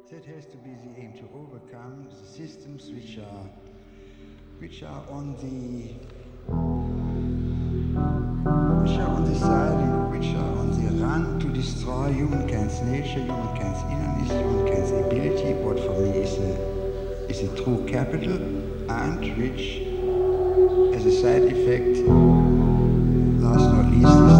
That has to be the aim, to overcome the systems which are on the side and which are on the run to destroy humankind's nature, humankind's innerness, humankind's ability, what for me is a true capital, and which, as a side effect, last not least, is